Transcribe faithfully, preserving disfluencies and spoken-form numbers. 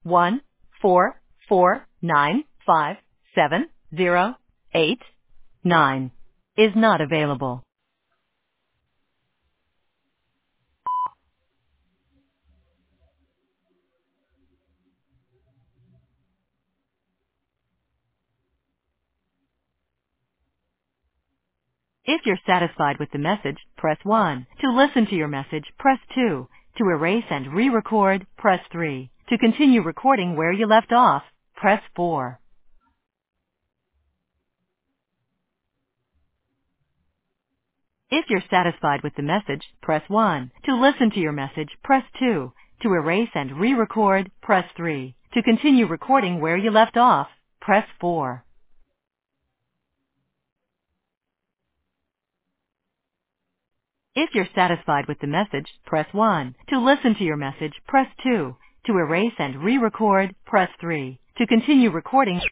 one four four nine five seven zero eight nine is not available. If you're satisfied with the message, press one. To listen to your message, press two. To erase and re-record, press three. To continue recording where you left off, press four. If you're satisfied with the message, press one. To listen to your message, press two. To erase and re-record, press three. To continue recording where you left off, press four. If you're satisfied with the message, press one. To listen to your message, press two. To erase and re-record, press three. To continue recording